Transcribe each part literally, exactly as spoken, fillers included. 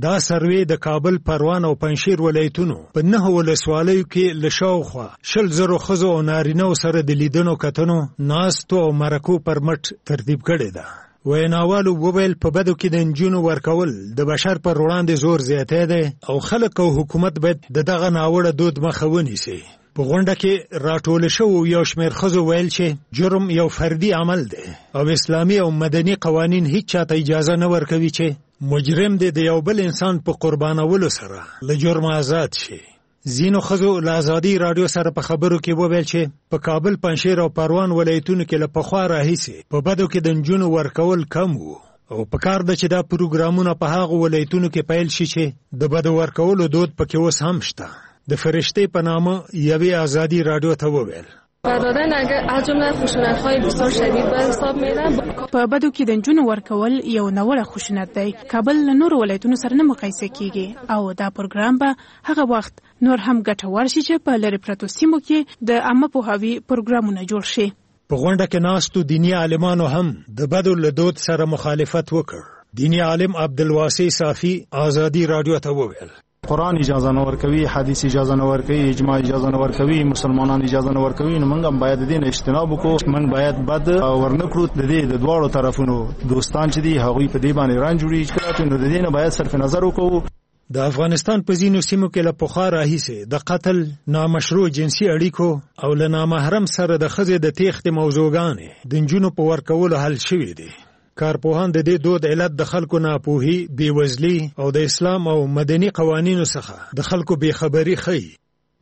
دا سروې د کابل، پروان او پنځشیر ولایتونو په نه ولسوالیو کې له شاوخوا شل زرو ښځو او نارینه‌و سره د لیدنو کتنو ناستو او مرکو پر مټ ترتیب کړې ده. ویناوالو وویل په بدو کې د نجونو ورکول د بشر پر وړاندې زور زیاتی دی او خلک او حکومت باید د دغه ناوړه دود مخه ونیسي. په غونډه کې راټول شوو یو شمېر ښځو ویل چې جرم یو فردي عمل دی او اسلامي او مدني قوانین هیڅ چاته اجازه نه ورکوي چې مجرم دی د یو بل انسان په قربانولو سره له جرم آزاد شي. ځینو ښځو له ازادي راډیو سره په خبرو کې وویل چې په کابل، پنځشیر او پروان ولایتونو کې له پخوا راهیسې په بدو کې د نجونو ورکول کم وو او په کار ده چې دا پروګرامونه په هغو ولایتونو کې پیل شي چې د بدو ورکولو دود پکې اوس هم شته. د فرشته په نامه یوې ازادي راډیو ته وویل دادن اگر از جمله خشونت‌های بسیار شدید به حساب میره. په بدو کې د نجونو ورکول یو نوړه خشونت دی. کابل له نورو ولایتونو سره نه مقایسه کیږي او دا پروګرام به هغه وخت نور هم ګټور شي چې په لری پرتو سیمو کې د عامه پوهاوي پروګرامونه جوړ شي. په غونډه کې ناستو دینی عالمانو هم د بدو له دود سره مخالفت وکړ. دینی عالم عبدالواسع صافی ازادي راډیو ته وویل قرآن اجازه نه ورکوي، حدیث اجازه نه ورکوي، اجماع اجازه نه ورکوي، مسلمانان اجازه نه ورکوي. نو موږ باید د دې اجتناب وکړو. موږ باید بد ورنکړو. د دې د دواړو طرفونو دوستان چې دي هغوی په دې باندې رنج جوړي کړي. نو د دې نه باید صرف نظر وکړو. د افغانستان په ځینو سیمو کې له پخوا راهیسې د قتل، نامشروع جنسي اړیکو او له نامحرم سره د ښځې د تېښتې موضوعګانې د نجونو په ورکولو حل شوي دي. کارپوهان د دې دود علت د خلکو ناپوهي، بېوزلي او د اسلام او مدني قوانینو څخه د خلکو بېخبري ښیي.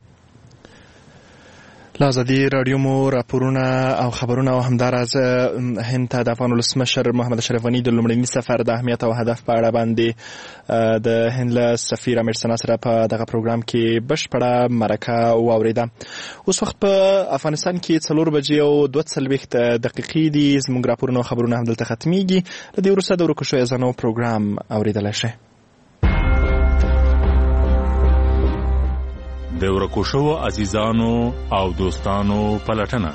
له ازادي راډیو مو راپورونه او خبرونه او همداراز هند ته د افغان ولسمشر محمد اشرف غني د لومړني سفر د اهمیت او هدف په اړه باندې د هند له سفیر امیر سنا سره په دغه پروګرام کې بشپړه مرکه واورېده. اوس وخت په افغانستان کې څلور بجې او دوه څلوېښت دقیقې دي. زموږ راپورونه او خبرونه همدلته ختمیږي. له دې وروسته د ورکو شویو ځانو پروګرام اورېدلی شئ. د ورکو شوو عزیزانو او دوستانو پلټنه.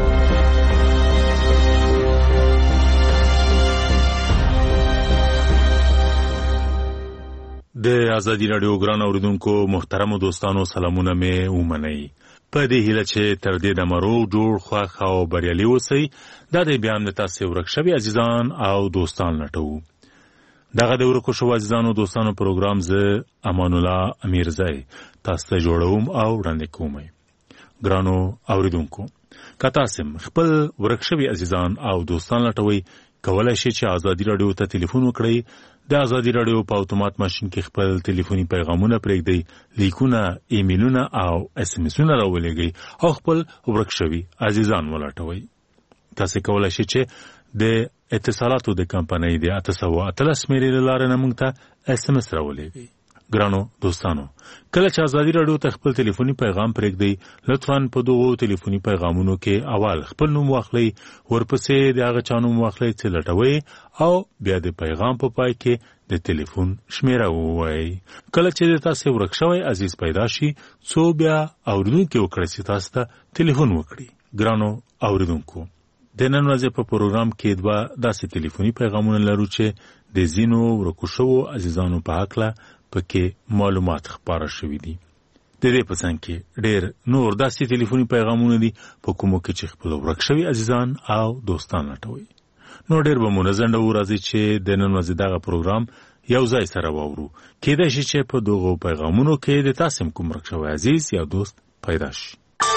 د ازادي راډیو ګران اوریدونکو محترمو دوستانو سلامونه مې ومنئ. په دې هیله چې تر دې دمه روغ جوړ خوښ او بریالي اوسئ. دا دی بیا هم د تاسې ورک شوي عزیزان او دوستان لټوو. دغه د ورکو شوو عزیزانو دوستانو پروګرام زه امان الله امیرزی تاسو ته جوړوم او وړاندې کوم. ګرانو اوریدونکو، که تاسو خپل ورک شوي عزیزان او دوستان لټوئ، کولی شئ چې ازادي راډیو ته ټلیفون وکړئ. د ازادي راډیو په اتومات ماشین کې خپل ټلیفوني پیغامونه پرېږدئ، لیکونه، ایمیلونه او اس ام اسونه راولېږئ او خپل ورک شوي عزیزان ولټوئ. تاسو کولی شئ چې د اتصالاتو د کمپنۍ د اته سوه اتلس شمېرې له لارې نه موږ ته اس ام اس راولېږئ. ګرانو دوستانو، کله چې ازادي راډیو ته خپل ټلیفوني پیغام پرېږدئ، لطفاً په دغو ټلیفوني پیغامونو کې اول خپل نوم واخلئ، ورپسې د هغه چا نوم واخلئ چې لټوئ او بیا د پیغام په پای کې د ټلیفون شمېره ووایئ. کله چې د تاسې ورک شوی عزیز پیدا شي، څو بیا اورېدونکي وکړئ چې تاسو ته ټلیفون وکړي. ګرانو اوریدونکو، د نن ورځې په پروګرام کې دوه داسې ټلیفوني پیغامونه لرو چې د ځینو ورکو شوو عزیزانو په هکله پکې معلومات خپاره شوي دي. د دې په څنګ کې ډېر نور داسې ټلیفوني پیغامونه دي په کومو کې چې خپل ورک شوي عزیزان او دوستان لټوي. نو ډېر به مو نه ځنډوو، راځئ چې د نن ورځې دغه پروګرام یو ځای سره واورو. کېدای شي چې په دغو پیغامونو کې د تاسو هم کوم ورک شوی عزیز یا دوست پیدا شي.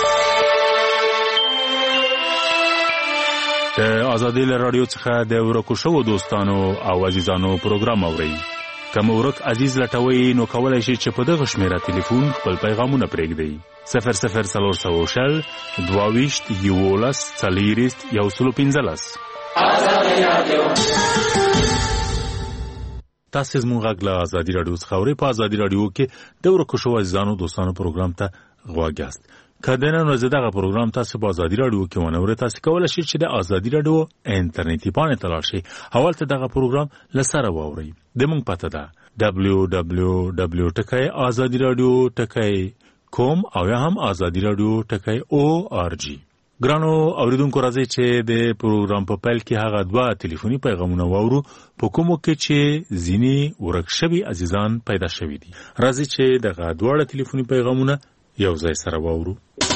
د ازادي راډیو څخه د ورکو شوو دوستانو او عزیزانو پروګرام اورئ. که مو ورک عزیز لټوئ نو کولی شئ چې په دغه شمېره ټلیفون خپل پیغامونه پرېږدئ. صفر صفر څلور سوه شل دوه ویشت یولس څلېرویشت یو سلو پنځلس. تاسې زموږ غږ له ازادي راډیو څخه اورئ. په ازادي راډیو کې د ورکو شوو عزیزانو دوستانو پروګرام ته غوږ یاست. که د نن ورځې دغه پروګرام تاسو په ازادي راډیو کې ونه اورئ، تاسو کولی شئ چې د ازادي راډیو انټرنیټي پاڼې ته لاړ شئ، هلته دغه پروګرام له سره واورئ. زموږ پته ده ډبلیو ډبلیو ډبلیو ټکی ازادي راډیو ټکی کوم او یا هم ازادي راډیو ټکی او آر جی. ګرانو اوریدونکو راځي چې د پروګرام په پیل کې هغه دوه ټلیفوني پیغامونه واورو په کومو کې چې ځینې ورک شوي عزیزان پیدا شوي دي. راځي چې دغه دواړه ټلیفوني پیغامونه یو ځای سره واورو.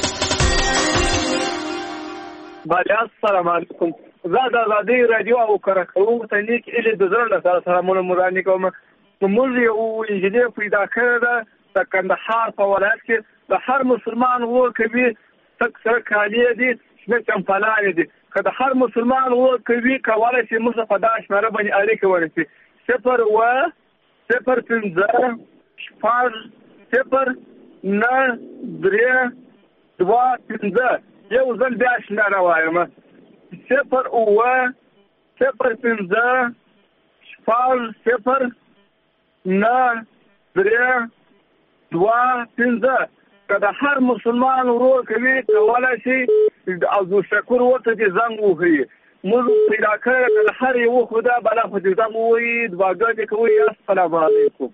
بله السلام علیکم. زه د ازادۍ راډیو او کارکوونکو ته نیک هیلې د زړه له سره سلامونه وړاندې کوم. موږ یو انجینر پیدا کړی ده د کندهار په ولایت کې د هر مسلمان ورکوي تک سره کالی دي شنه چمپلانې دي. که د هر مسلمان ورکوي کولی شي موږ په دا شمېره باندې اړیکه ونیسي. صفر اوه صفر پنځه شپږ صفر نه درې دوه پنځه یو ځل بیا شمېره وایم. صفر اوه صفر پنځه شپږ صفر نه درې دوه پنځه. که د هر مسلمان ورور کوي کولی شي او شکر ورته دې زنګ ووهي. موږ پیدا کړی که د هر یوه خدا بلا خو دې زنګ ووهي دعاګانې کوي. السلام علیکم.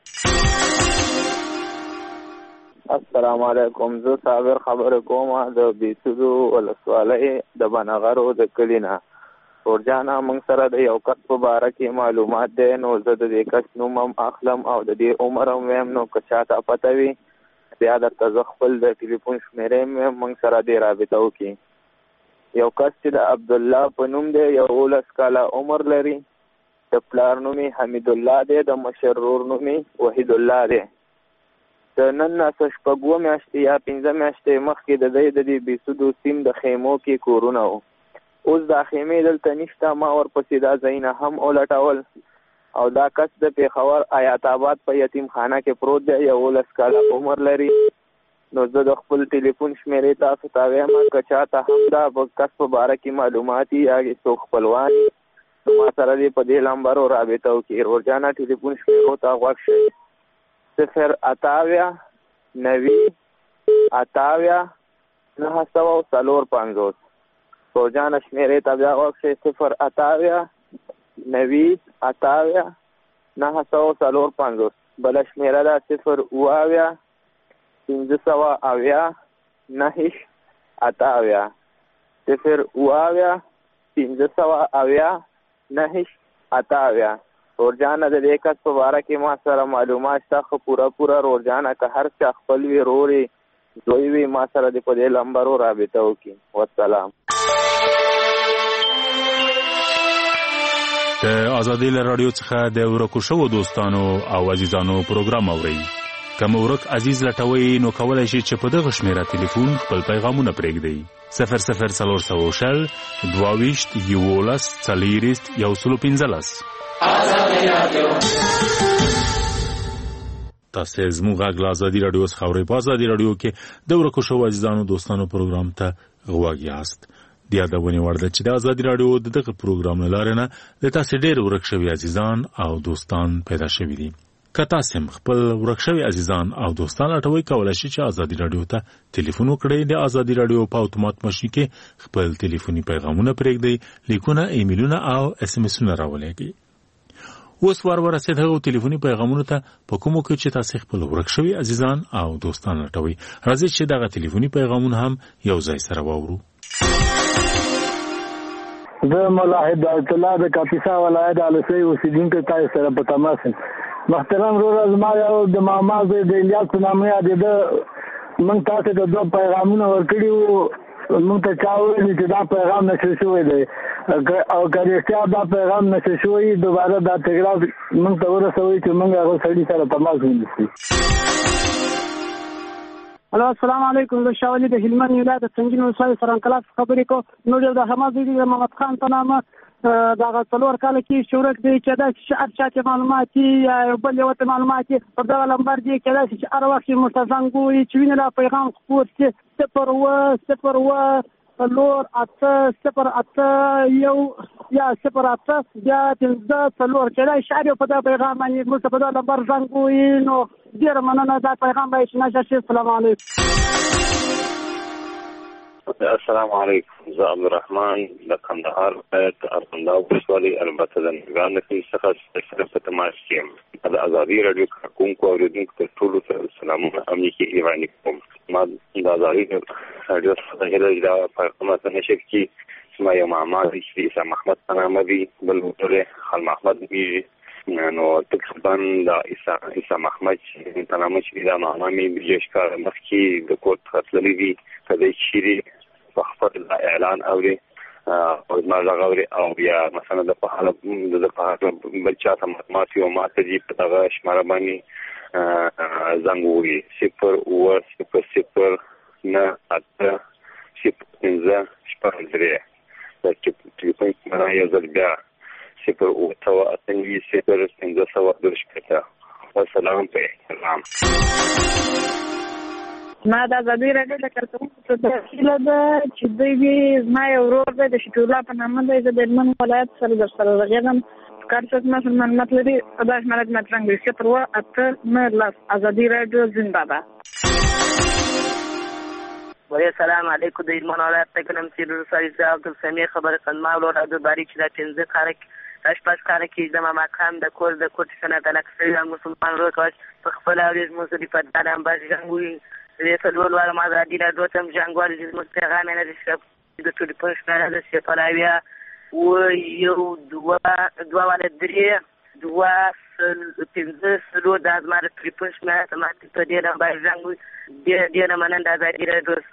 السلام علیکم. زه صابر خبرې کوم د بیسودو ولسوالۍ د بنغرو د کلي نه. ورجانه موږ سره د یو کس په باره کې معلومات دی نو زه د دې کس نوم هم اخلم او د دې عمر هم ویم. نو که چاته پته وي بیا درته زه خپل د ټلیفون شمېرې مې موږ سره دې رابطه وکړي. یو کس چې د عبدالله په نوم دی یولس کاله عمر لري. د پلار نوم یې حمید الله دی، د مشر ورور نوم یې وحید الله دی. د نن نه څه شپږ اووه میاشتې یا پنځه میاشتې مخکې د دی د دې بیسودو سیم د خیمو کې کورونه وو. اوس دا خیمې دلته نشته. ما ورپسې دا ځایونه هم ولټول او دا کس د پېښور حیات آباد په یتیم خانه کې پروت دی. یولس کاله عمر لري. نو زه د خپل ټلیفون شمېرې تاسو ته وایم که چاته هم دا کس په باره کې معلومات یا څوک خپلوان نو ما سره دې په دې لمبرو رابطه وکړي. روزانه ټلیفون شمېرو ته غوږ شئ. صفر اتاویا نوي اتاویا نهه سوه څلور پنځوس. روزانه شمېرې ته بیا غوږ شئ. صفر اتاویا نوي اتاویا نهه سوه څلور پنځوس. بله شمېره ده صفر اوه اویا پنځه سوه اویا نهه اتاویا. صفر اوه اویا پنځه سوه اویا نهه اتاویا. روزانه د دې کس په باره کې ما سره معلومات شته خو پوره پوره روزانه که هر چا خپل وي رور یې زوی وي ما سره دې په دې لمبرو رابطه وکړي. والسلام. د ازادۍ له راډیو څخه د ورکو شوو دوستانو او عزیزانو پروګرام اورئ. که مو ورک عزیز لټوئ نو کولی شئ چې په دغه شمېره ټلیفون خپل پیغامونه پرېږدئ. صفر صفر څلور سوه شل دوه ویشت یولس څلېرویشت یو سلو پنځلس. تاسې زموږ غږ له ازادي راډیو څخه اورئ. په ازادي راډیو کې د ورکو شوو عزیزانو دوستانو پروګرام ته غوږ یاست. د یادونې وړ ده چې د ازادي راډیو د دغه پروګرام له لارې نه د تاسې ډېر ورک شوي عزیزان او دوستان پیدا شوي دي. که تاسې هم خپل ورک شوي عزیزان او دوستان لټوئ کولی شئ چې ازادي راډیو ته ټلیفون وکړئ. د ازادي راډیو په اتومات ماشین کې خپل ټلیفوني پیغامونه پرېږدئ، لیکونه، ایمیلونه او اس ام اسونه راولېږئ. اوس وار ورسېد هغو ټلیفوني پیغامونو ته په کومو کې چې تاسې خپل ورک شوي عزیزان او دوستان لټوئ. راځئ چې دغه ټلیفوني پیغامونه هم یو ځای سره واورو. زه ملاحد عبد الله د کاپیسا ولایت الوسي اوسیدونکی تاسو سره په تماس یم. محترم وروره زما یو د ماما زوی د الیاس په نامه یادېده. موږ تاسو ته دوه پیغامونه ورکړي وو. موږ ته چا وویل چې دا پیغام نشر شوی دی او که رښتیا دا پیغام نشر شوی دوباره دا تکرار موږ ته ورسوئ چې موږ هغه سړي سره تماس ونیسو. الو السلام علیکم. زه شاولي د هلمند ولایت د سنګین ولسوالۍ سرانکلاس خبرې کوم. نو د حماس د محمد خان په نامه دغه څلور کاله کې شورک دی چې دا چې هر چا چې معلومات یا بل یو ته معلومات په دغه لمبر دی کې دا چې هر وخت مستزنګ وي چې ویني لا پیغام خپور چې صفر اوه صفر اوه څلور اته صفر اته یو یا صفر اته بیا پنځه څلور چې دا اشاره په دغه پیغام باندې موږ په دغه لمبر زنګ وي. نو ډېره مننه دا پیغام باید چې نشر شي. السلام علیکم. السلام علیکم. زه عبدالرحمن د کندهار ولایت ارغنداو ولسوالۍ البته د نګان د کلي څخه سره په تماس کې یم. د ازادي راډیو کارکوونکو او اوریدونکو ته ټولو ته سلامونه امنیکي وړاندې کوم. ما د ازادي راډیو څخه هیله دا پیغام ته نشي کی ما یو ماما دی چې عیسی محمد په نامه دی بل ورته خال محمد دی نو تقریبا د عیسی عیسی محمد په نامه چې دا ماما می بجش کار مخکي د کوټ خپلې دی کله چې په خپل اعلان اوري او ما راغوري او بیا مثلا د په حاله د په حاله بچا ته معلومات یو ماته دی په دغه شماره باندې زنګوري صفر او صفر صفر نه اته صفر پنځه شپږ درې د ټلیفون نمبر یو ځل بیا صفر او سوه اته نوي صفر پنځه سوه دوه شپېته والسلام په احترام. ما د ازادي راډیو د کارکوونکو څخه هیله ده چې دوی زما یو ورور دی د شفیع الله په نامه دی زه د هلمند ولایت سره در سره غږېږم کار څوک مسؤل معلومات لري دا شماره د مترنګ وي صفر اوه اته نه لس ازادي راډیو زنده باد. السلام علیکم د هلمند ولایت څخه نم سیر رسالي زه عبدالسمیع خبره کړم ما ورور عبدالباري چې دا پنځه کاره شپږ کاره کې د ماما خان د کور د کوټ څخه د لکسري مسلمان ورور کوي په خپل اورېز موسیقي په دالان باندې جنګوي ریاست ولوال ما د دې راډیو تم جنګوال د مستغامه نه دي د ټول پښتنه د سپلاویا و یو دوا دوا ول درې دوا پنځه سلو د ازمار ټریپشنه سمات په دې نه باندې جنګوي دې دې نه مننه د ازادي راډیو.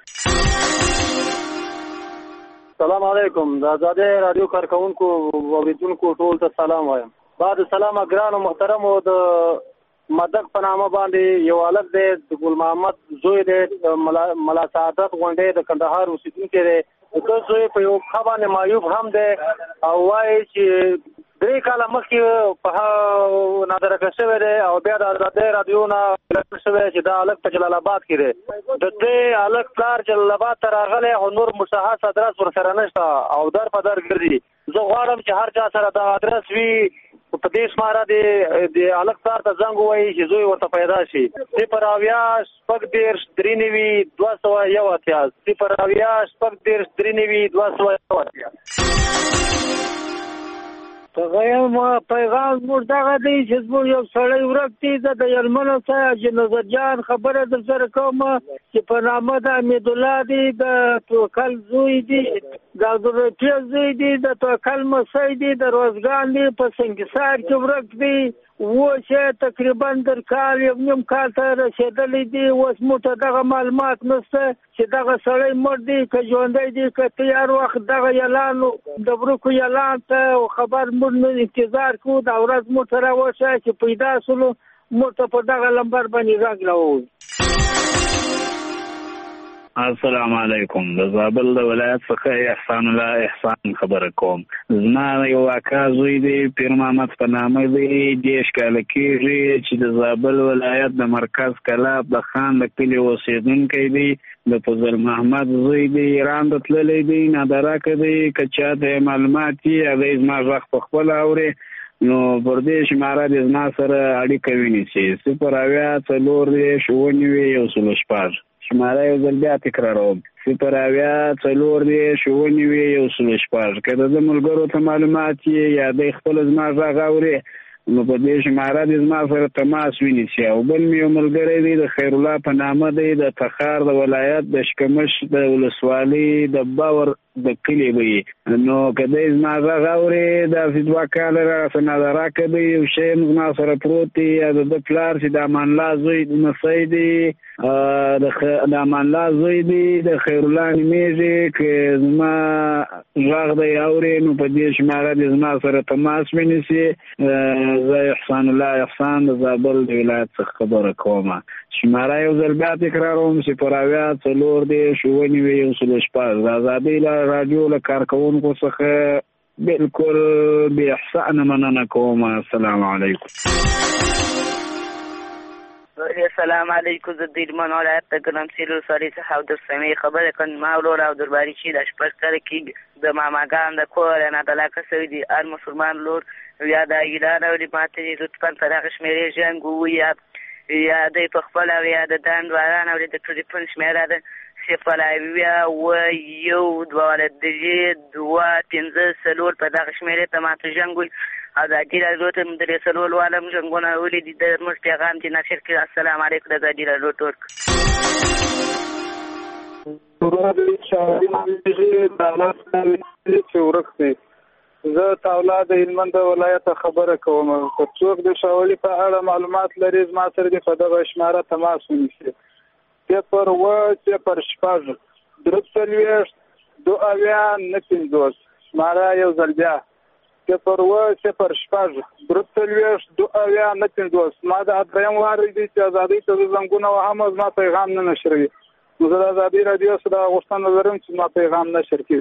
السلام علیکم د ازادي راډیو کارکونکو اوریدونکو ټول ته سلام وایم. بعد سلام ګران او محترم او د مدک په نامه باندې یو الګ دی د ګل محمد زوی دی ملا سعادت غونډې د کندهار اوسیدونکی دی د زوی په یو خبره معیوب هم دی او وایي چې درې کاله مخکې په نادرکه شوی دی او بیا د ازادي راډیو نه شوی چې دا الګ په جلال آباد کې دی د دې الګ پلار جلال آباد ته راغلی او نور مشخص ادرس ورسره نشته او در په در ګرځي. زه غواړم چې هر چا سره دا ادرس وي په دې شماره د د الګ پلار ته زنګ ووایي چې زوی ورته پیدا شي. صفر اویا شپږ دېرش درې نوي دوه سوه یو اتیا صفر اویا شپږ دېرش درې نوي دوه سوه یو اتیا. پیغام پیغام موږ دغه دی چې زموږ یو سړی ورک دی زه د هلمند څخه چې نظر جان خبره در سره کوم چې په نامه د حمیدالله دی د توکل زوی دی د عبدالرفیع زوی دی د توکل مسی دی د روزګان دی په سنګسار کې ورک دی اوس تقریبا در کال یو نیم کال ته رسېدلی دی. اوس موږ ته دغه معلومات نشته چې دغه سړی مړ دی که ژوندی دی که ته هر وخت دغه اعلان د ورکو اعلان ته خبر موږ انتظار کوو دا ورځ موږ ته راوښه چې پیدا شولو موږ ته په دغه لمبر باندې غږ راووي. السلام علیکم د زابل د ولایت څخه احسان الله احسان خبره کوم. زما یو اکا زوی دی پیر محمد په نامه دی دېرش کاله کېږي چې د زابل ولایت د مرکز کلاب د خان د کلي اوسېدونکی دی د فضل محمد زوی دی ایران ته تللی دی نادراکه دی که چا ته معلومات وي هغه زما غږ په خپله اوري نو پر دې شماره د زما سره اړیکه ونیسي صفر اویا څلور دېرش اووه نوي یو سلو شپږ شماره یو ځل بیا تکراروم صفر اویا څلور دېرش اووه نوي یو سلو شپږ که د ده ملګرو ته معلومات یې یا دی خپله زما غږ اوري نو په دې شماره د زما سره تماس ونیسي. او بل مې یو ملګری دی د خیرالله په نامه دی د تخار د ولایت د شکمش د ولسوالۍ د باور د کلي وي نو که دی زما غږ اوري داسې دوه کاله راسه نادراکه دی یو شی زما سره پروت دی یا د ده پلار چې د امان الله زوی نسی دی د امان الله زوی دی د خیرالله نومېږي که زما غږ دی اوري نو په دې شماره د زما سره تماس ونیسي. زه احسان الله احسان د زابل د ولایت څخه خبره کوم. شماره یو ځل بیا تکراروم صفر اویا څلور دېرش اووه نوي یو سلو شپږ د ازادۍ راډیو له کارکوونکو څخه بالکل بې احسانه مننه کوم. السلام علیکم. السلام علیکم زه د هلمند ولایت د ګرمسیر ولسوالۍ څخه عبدالسمیع خبره کوم. ما ورور عبدالباري چې د شپږ کاله کې د ماماګان د کور نه طلاقه شوی دی هر مسلمان لور یا د اعلان اوري ماته دې لطفا په دغه شمېرې ژوند ووایي یا دی په خپله او یا د دان دواران اوري د ټلیفون شمېره ده صفر اویا اوه یو دوه درې دوه پنځه څلور په دغه شمېرې ته ماته ژوند ووایي ازادي راډیو ته د رسولو عالم څنګه ولې د موږ پیغام چې نشر کړ. السلام علیکم د ازادي راډیو ټورک. زه تاولا د هلمند ولایت خبره کوم. که څوک د شاولي په اړه معلومات لري زما سره دې په دغه شماره تماس ونیسي. صفر اووه صفر شپږ درې څلوېښت دوه اویا نهه پنځوس. شماره یو ځل بیا صفر اووه صفر شپږ درې څلوېښت دوه اویا نهه پنځوس. ما دا دریم وار دی چې ازادۍ ته زنګونه وهم زما پیغام نه نشروي. نو زه د ازادي راډیو سره غوښتنه لرم چې زما پیغام نشر کړي.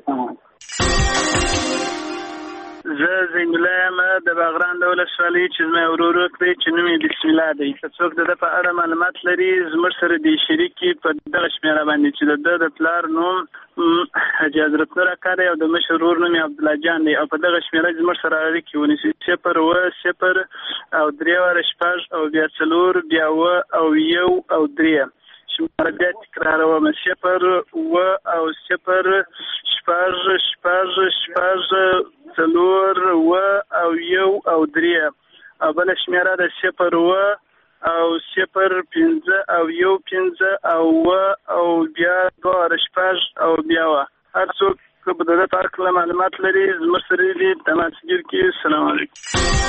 زه زنګله یم د باغران د ولسوالۍ چې زما ورور دی چې نوم یې بسم الله دی. که څوک د ده په اړه معلومات لري زموږ سره دې شریک کړي په دغه شمېره باندې چې د ده د پلار نوم حاجي حضرت نور اکا دی او د مشر ورور نوم یې عبدالله جان دی او په دغه شمېره زموږ سره اړیکې ونیسي. صفر اووه صفر او درې واره شپږ او بیا څلور بیا اووه او یو او درې. شماره بیا تکراروم صفر اووه او صفر شپږ شپږ شپږ څلور اووه او یو او درې او بله شمېره د صفر اووه او صفر پنځه او یو پنځه او اووه او بیا دوه واره شپږ او بیا اووه. هر څوک که په دغه په هکله معلومات لري زموږ سره دې تماس ګیر کړي. السلام علیکم.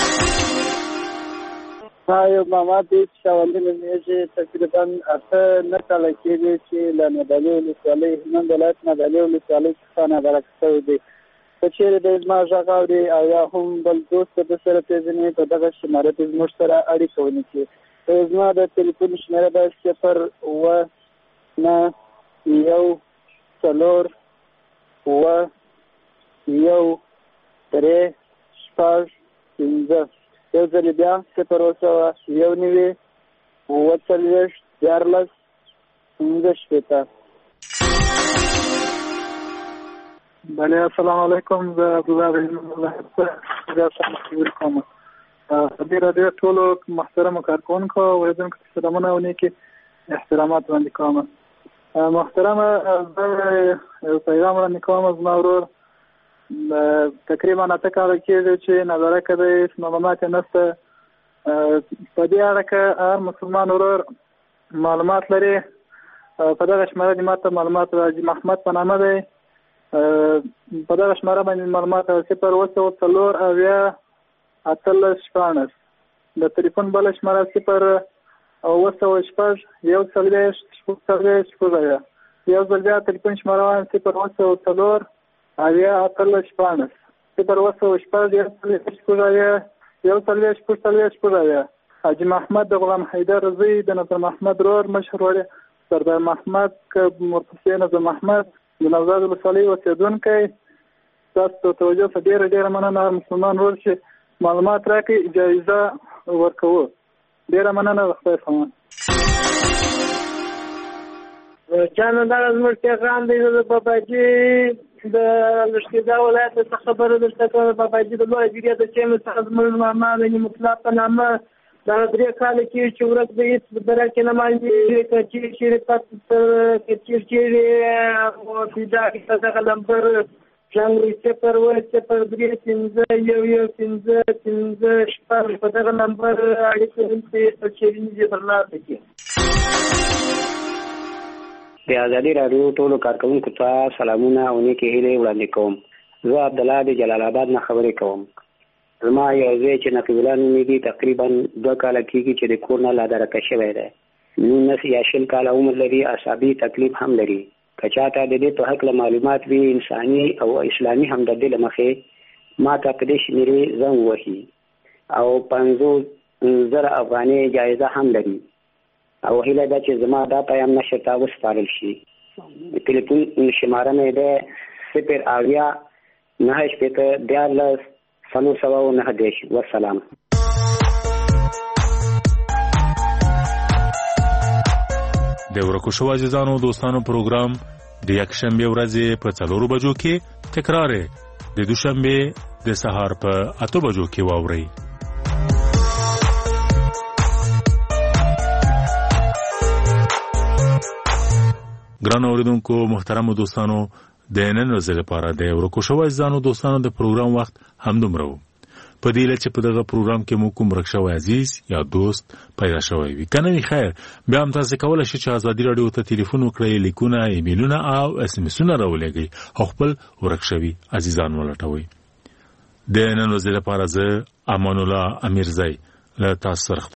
ما یو ماما دی چې شاولي نومېږي. تقریبا اته نه کاله کېږي چې له نادعلي ولسوالۍ هلمند ولایت نادعلي ولسوالۍ څخه نابرک شوی دی. که چېرې دی زما غږ اوري او یا هم بل دوست د سره پېژني په دغه شماره کې زموږ سره اړیکه ونیسي. زما د تلیفون شمېره ده صفر اووه نهه یو څلور اووه یو درې شپږ پنځه. یو ځل بیا صفر اووه سوه یو نوي اووه څلوېښت دیارلس پنځه شپېته. بله السلام علیکم. زه عبدالله رحیم الله خبرې کوم. دې راډیو ټولو محترمو کارکوونکو اوریدونکو ته سلامونه او نیکې احترامات وړاندې کوم. محترمه زه یو پیغام وړاندې کوم. زما ورور تقریبا اته کاله کېږي چې نظرکه دی معلومات یې نشته. په دې اړه که هر مسلمان ورور معلومات لري په دغه شماره دې ماته معلومات حاجي محمد په نامه دی. په دغه شماره باندې معلومات صفر اووه سوه څلور اویا اتلس شپاړس. د تلیفون بله شماره صفر اووه سوه شپږ یو څلوېښت شپږ څلوېښت شپږ اویا. یو ځل بیا تلیفون شماره وایم صفر اووه سوه څلور اویا اتلس شپاړس. صفر اووه سوه شپږ یو څلوېښت شپږ اویا یو څلوېښت شپږ څلوېښت شپږ اویا. حاجي محمد د غلام حیدر زوی د نظر محمد ورور مشر ورور سردار محمد که مرتضی نظر محمد د نوزاد ولسوالۍ اوسېدونکی. تاسو ته توجه څخه ډېره ډېره مننه. هر مسلمان ورور چې معلومات راکړي جایزه ورکوو. ډېره مننه. د خدای پامان. جانو دا زموږ پیغام دی. زه د باباجي د لښکرګاه ولایت څخه خبره درته کوم. باباجي د لویه جریه د چینو څخه زموږ ماما د مطلق په نامه دا درې کاله کېږي چې ورځ به هېڅ دره کې نه معلومېږي. که چیرې شرکت که چیرې چیرې پیدا کړي په دغه نمبر ژانګړي صفر اووه صفر درې پنځه یو یو پنځه پنځه شپږ په دغه نمبر اړیکه ونیسئ تر چیرې نږدې ترلاسه کړي. د ازادي راډیو ټولو کارکوونکو ته سلامونه او نیکې هیلې وړاندې کوم. زه عبدالله د جلال آباد نه خبرې کوم. زما یو ځای چې نقیب الله نومېږي تقریبا دوه کاله کېږي چې د کور نه لادرکه شوی دی. نولس یا شل کاله عمر لري. اعصابي تکلیف هم لري. که چاته د دې په هکله معلومات وي انساني او اسلامي همدردۍ له مخې ما ته په دې شمېرې زنګ ووهي او پنځوس زره افغانۍ جایزه هم لري او هیله ده چې زما دا پیام نشر ته وسپارل شي. تلیفون شماره مې ده صفر اویا نهه شپېته دیارلس څلور سوه او نهه دېرش. والسلام. د ورکو شو عزیزانو دوستانو پروګرام د یکشنبه ورځې په څلورو بجو کې تکرار د دوشنبه د سهار په اته بجو کې واوري. ګران اوریدونکو محترم دوستانو د نن ورځې لپاره د ورکو شو عزیزانو دوستانو د پروګرام وخت همدومره و. په دې لچ په دغه پروګرام کې مو کوم رښتوي عزیز یا دوست پیدا شوی وي کنه وی خیر بیا هم تاسو کولای شئ چې ازادي رادیو ته ټلیفون وکړئ لیکونه ایمیلونه او اس ام اسونه راولېږئ او خپل ورښوي عزیزان ولټوي د نن ورځې لپاره زه امان الله امیرزی له تاسو سره